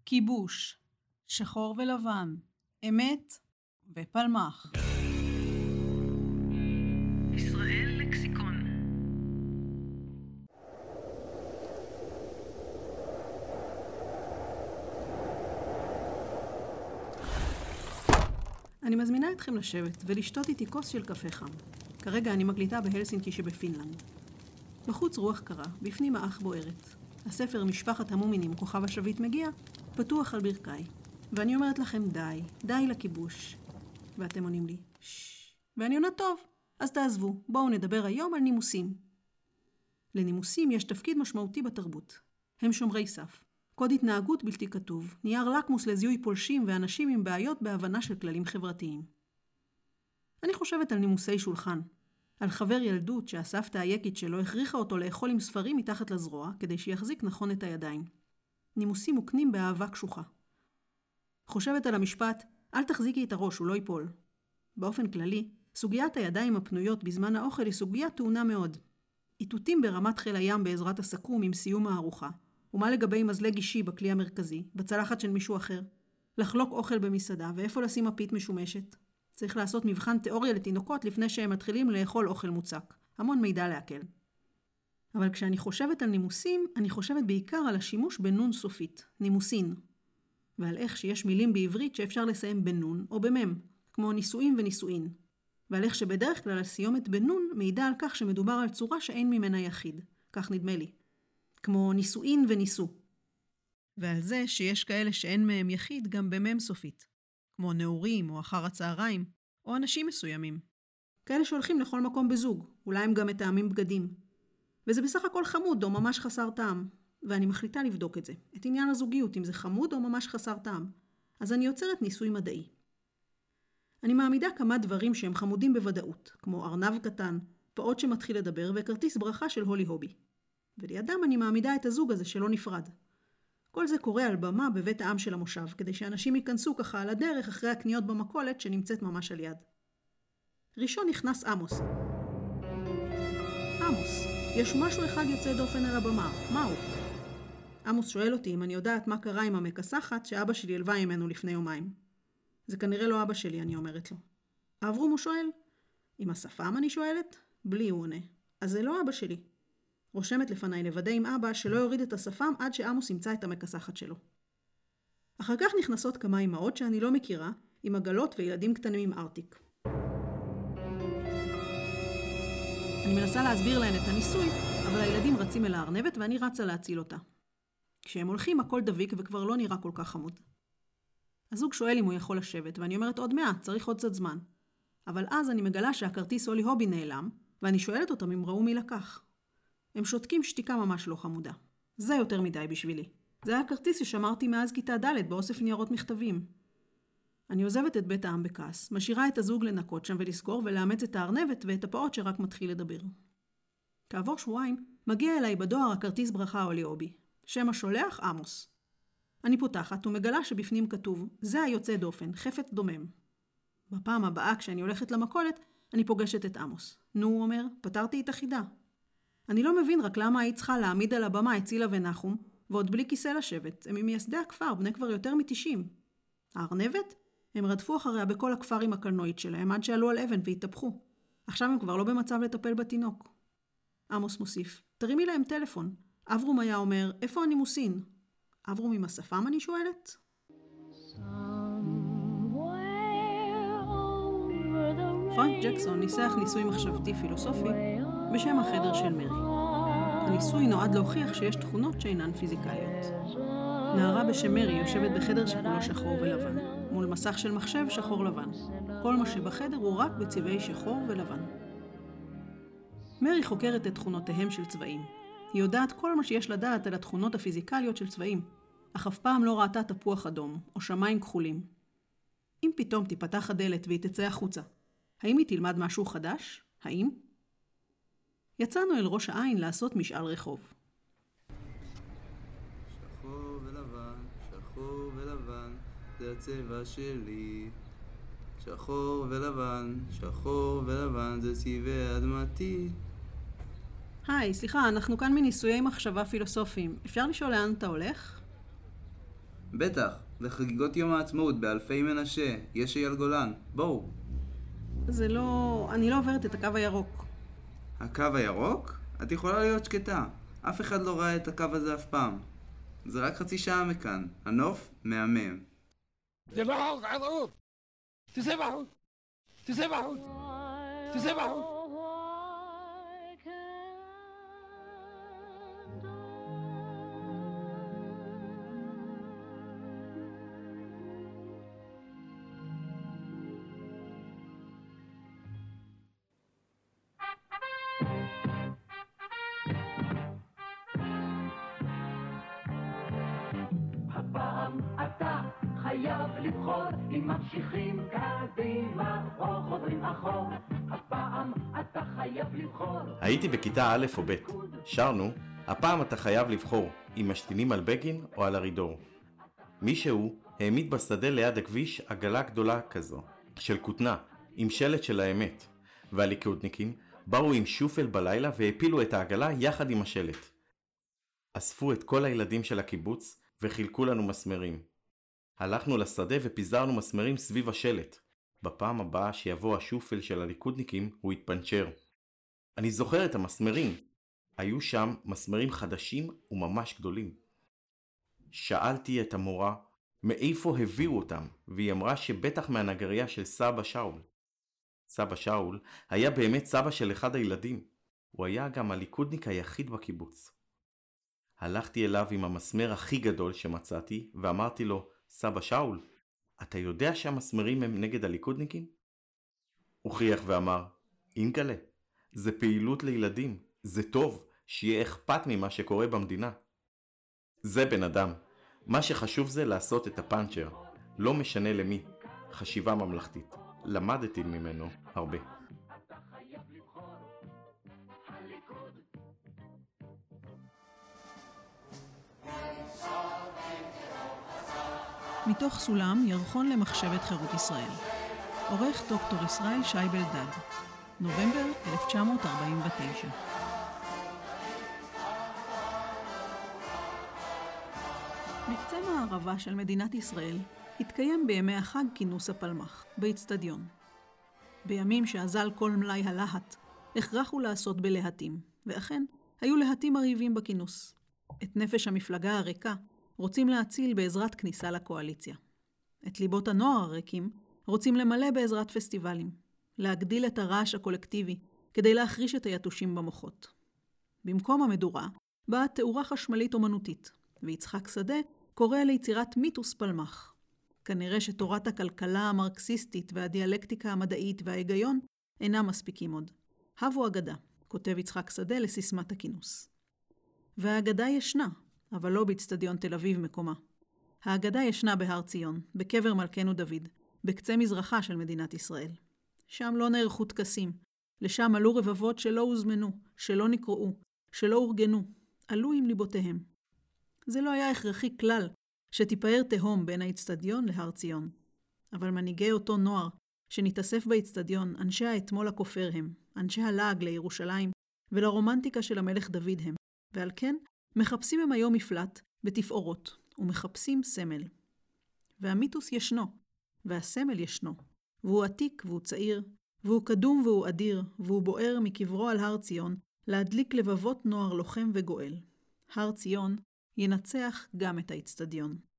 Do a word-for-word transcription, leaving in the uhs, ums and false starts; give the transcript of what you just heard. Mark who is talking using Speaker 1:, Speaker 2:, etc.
Speaker 1: כיבוש, שחור ולבן, אמת ופלמח. ישראל לקסיקון. אני מזמינה אתכם לשבת ולשתות איתי כוס של קפה חם. כרגע אני מקליטה בהלסינקי שבפינלנד. בחוץ רוח קרה, בפנים האח בוערת. הספר משפחת המומינים, כוכב השביט מגיע, פתוח על ברכיי. ואני אומרת לכם די, די לכיבוש. ואתם עונים לי, ששש. ואני עונה טוב, אז תעזבו, בואו נדבר היום על נימוסים. לנימוסים יש תפקיד משמעותי בתרבות. הם שומרי סף. קוד התנהגות בלתי כתוב, נייר לקמוס לזיהוי פולשים ואנשים עם בעיות בהבנה של כללים חברתיים. אני חושבת על נימוסי שולחן. על חבר ילדות שהסבתא היקית שלו הכריחה אותו לאכול עם ספרים מתחת לזרוע כדי שיחזיק נכון את הידיים. נימוסים מוקנים באהבה קשוחה. חושבת על המשפט, אל תחזיקי את הראש, הוא לא ייפול. באופן כללי, סוגיית הידיים הפנויות בזמן האוכל היא סוגיה טעונה מאוד. איתותים ברמת חיל הים בעזרת הסכו"ם עם סיום הארוחה. ומה לגבי מזלג אישי בכלי המרכזי, בצלחת של מישהו אחר? לחלוק אוכל במסעדה ואיפה לשים מפית משומשת? צריך לעשות מבחן תיאוריה לתינוקות לפני שהם מתחילים לאכול אוכל מוצק. המון מידע להקל. אבל כשאני חושבת על נימוסים, אני חושבת בעיקר על השימוש בנון סופית, נימוסין. ועל איך שיש מילים בעברית שאפשר לסיים בנון או במם, כמו נישואין ונישואין. ועל איך שבדרך כלל הסיומת בנון מעידה על כך שמדובר על צורה שאין ממנה יחיד. כך נדמה לי. כמו נישואין ונישוא. ועל זה שיש כאלה שאין מהם יחיד גם במם סופית. כמו נעורים או אחר הצהריים, או אנשים מסוימים. כאלה שהולכים לכל מקום בזוג, אולי הם גם מתאמים בגדים. וזה בסך הכל חמוד או ממש חסר טעם. ואני מחליטה לבדוק את זה, את עניין הזוגיות, אם זה חמוד או ממש חסר טעם. אז אני יוצרת ניסוי מדעי. אני מעמידה כמה דברים שהם חמודים בוודאות, כמו ארנב קטן, פעוט שמתחיל לדבר וכרטיס ברכה של הולי הובי. ולידם אני מעמידה את הזוג הזה שלא נפרד. כל זה קורה על במה בבית העם של המושב, כדי שאנשים ייכנסו ככה על הדרך אחרי הקניות במכולת שנמצאת ממש על יד. ראשון נכנס עמוס. עמוס, יש משהו אחד יוצא דופן על הבמה, מהו? עמוס שואל אותי אם אני יודעת מה קרה עם המכסחת שאבא שלי הלווה ממנו לפני יומיים. זה כנראה לא אבא שלי, אני אומרת לו. אברום הוא שואל? עם השפם אני שואלת? בלי, הוא עונה. אז זה לא אבא שלי. רושמת לפניי לוודא עם אבא שלא יוריד את השפם עד שעמוס ימצא את המכסחת שלו. אחר כך נכנסות כמה אמהות שאני לא מכירה, עם עגלות וילדים קטנים עם ארטיק. אני מנסה להסביר להן את הניסוי, אבל הילדים רצים אל הארנבת ואני רצה להציל אותה. כשהם הולכים הכל דביק וכבר לא נראה כל כך חמוד. הזוג שואל אם הוא יכול לשבת, ואני אומרת עוד מעט, צריך עוד קצת זמן. אבל אז אני מגלה שהכרטיס הולי הובי נעלם, ואני שואלת אותם אם ראו מי לקח. הם שותקים שתיקה ממש לא חמודה. זה יותר מדי בשבילי. זה היה כרטיס ששמרתי מאז כיתה ד' באוסף ניירות מכתבים. אני עוזבת את בית העם בכעס, משאירה את הזוג לנקות שם ולסגור ולאמץ את הארנבת ואת הפעוט שרק מתחיל לדבר. כעבור שבועיים, מגיע אליי בדואר הכרטיס ברכה הולי הובי. שם השולח עמוס. אני פותחת ומגלה שבפנים כתוב, זה היוצא דופן, חפץ דומם. בפעם הבאה כשאני הולכת למכולת, אני פוגשת את עמוס. נו, הוא אומר, פתרתי את החידה. אני לא מבין רק למה היית צריכה להעמיד על הבמה את צילה ונחום, ועוד בלי כיסא לשבת, הם ממייסדי הכפר, בני כבר יותר מתשעים. הארנבת? הם רדפו אחריה בכל הכפר עם הקלנועית שלהם, עד שעלו על אבן והתהפכו. עכשיו הם כבר לא במצב לטפל בתינוק. עמוס מוסיף, תרימי להם טלפון. אברום היה אומר, איפה הנימוסין? אברום עם השפם אני שואלת? פרנק ג'קסון ניסח ניסוי מחשבתי פילוסופי בשם החדר של מרי. הניסוי נועד להוכיח שיש תכונות שאינן פיזיקליות. נערה בשם מרי יושבת בחדר שכולו שחור ולבן, מול מסך של מחשב שחור לבן. כל מה שבחדר הוא רק בצבעי שחור ולבן. מרי חוקרת את תכונותיהם של צבעים. היא יודעת כל מה שיש לדעת על התכונות הפיזיקליות של צבעים, אך אף פעם לא ראתה תפוח אדום או שמיים כחולים. אם פתאום תיפתח הדלת והיא תצא החוצה, האם היא תלמד משהו חדש? האם? יצאנו אל ראש העין לעשות משאל רחוב.
Speaker 2: שחור ולבן, שחור ולבן, זה הצבע שלי. שחור ולבן, שחור ולבן, זה צבעי אדמתי.
Speaker 1: היי, סליחה, אנחנו כאן מניסויי מחשבה פילוסופיים. אפשר לשאול לאן אתה הולך?
Speaker 2: בטח, לחגיגות יום העצמאות באלפי מנשה, יש אייל גולן, בואו.
Speaker 1: זה לא... אני לא עוברת את הקו הירוק.
Speaker 2: הקו הירוק? את יכולה להיות שקטה. אף אחד לא ראה את הקו הזה אף פעם. זה רק חצי שעה מכאן. הנוף מהמם.
Speaker 3: תבחו, חזרו! תסבחו! תסבחו! תסבחו!
Speaker 4: הפעם אתה חייב לבחור אם ממשיכים קדימה או חוזרים אחור. הפעם אתה חייב לבחור.
Speaker 5: הייתי בכיתה א' או ב', שרנו, הפעם אתה חייב לבחור אם משתינים על בגין או על ארידור. מישהו העמיד בשדה ליד הכביש עגלה גדולה כזו, של כותנה, עם שלט של האמת, והליכודניקים באו עם שופל בלילה והפילו את העגלה יחד עם השלט. אספו את כל הילדים של הקיבוץ וחילקו לנו מסמרים. הלכנו לשדה ופיזרנו מסמרים סביב השלט. בפעם הבאה שיבוא השופל של הליכודניקים הוא יתפנצ'ר. אני זוכר את המסמרים. היו שם מסמרים חדשים וממש גדולים. שאלתי את המורה מאיפה הביאו אותם, והיא אמרה שבטח מהנגריה של סבא שאול. סבא שאול היה באמת סבא של אחד הילדים. הוא היה גם הליכודניק היחיד בקיבוץ. הלכתי אליו עם המסמר הכי גדול שמצאתי ואמרתי לו, סבא שאול, אתה יודע שהמסמרים הם נגד הליכודניקים? הוא חייך ואמר, אינגלה, זה פעילות לילדים, זה טוב, שיהיה אכפת ממה שקורה במדינה. זה בן אדם, מה שחשוב זה לעשות את הפאנצ'ר, לא משנה למי, חשיבה ממלכתית. למדתי ממנו הרבה.
Speaker 1: מתוך סולם ירחון למחשבת חירות ישראל. עורך דוקטור ישראל שייבל דד. נובמבר אלף תשע מאות ארבעים ותשע. בקצה מערבה של מדינת ישראל התקיים בימי החג כינוס הפלמ"ח, באצטדיון. בימים שאזל כל מלאי הלהט, הכרחו לעשות בלהטים, ואכן היו להטים מרהיבים בכינוס. את נפש המפלגה הריקה רוצים להציל בעזרת כניסה לקואליציה. את ליבות הנוער הריקים רוצים למלא בעזרת פסטיבלים, להגדיל את הרעש הקולקטיבי כדי להחריש את היתושים במוחות. במקום המדורה באה תאורה חשמלית אומנותית, ויצחק שדה קורא ליצירת מיתוס פלמ"ח. כנראה שתורת הכלכלה המרקסיסטית והדיאלקטיקה המדעית וההיגיון אינם מספיקים עוד. הבו אגדה, כותב יצחק שדה לסיסמת הכינוס. והאגדה ישנה, אבל לא באצטדיון תל אביב מקומה. האגדה ישנה בהר ציון, בקבר מלכנו דוד, בקצה מזרחה של מדינת ישראל. שם לא נערכו טקסים, לשם עלו רבבות שלא הוזמנו, שלא נקראו, שלא אורגנו, עלו עם ליבותיהם. זה לא היה הכרחי כלל שתיפאר תהום בין האצטדיון להר ציון. אבל מנהיגי אותו נוער שנתאסף באצטדיון, אנשי האתמול הכופר הם, אנשי הלעג לירושלים ולרומנטיקה של המלך דוד הם, ועל כן מחפשים הם היום מפלט בתפאורות ומחפשים סמל. והמיתוס ישנו, והסמל ישנו, והוא עתיק והוא צעיר, והוא קדום והוא אדיר, והוא בוער מקברו על הר ציון להדליק לבבות נוער לוחם וגואל. הר ציון ינצח גם את האצטדיון.